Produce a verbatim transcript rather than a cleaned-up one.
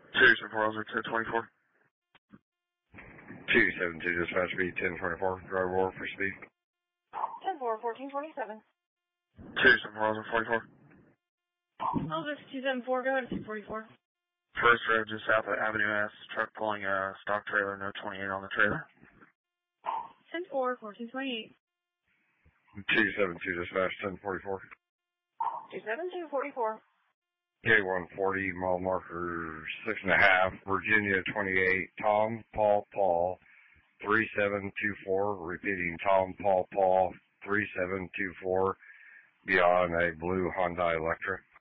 two seven four Oscar ten twenty-four. two seven two dispatch speed ten twenty-four, driver war for speed. ten four, fourteen twenty-seven. two seven four Oscar forty-four. Elvis two seven four, go ahead to two forty-four. First road just south of Avenue S, truck pulling a stock trailer, no twenty-eight on the trailer. ten four, fourteen twenty-eight. two seven two dispatch ten forty-four. two seven two, forty-four. K one forty, mile marker six and a half, Virginia twenty-eight, Tom, Paul, Paul, three seven two four, repeating Tom, Paul, Paul, three seven two four, beyond a blue Hyundai Electra.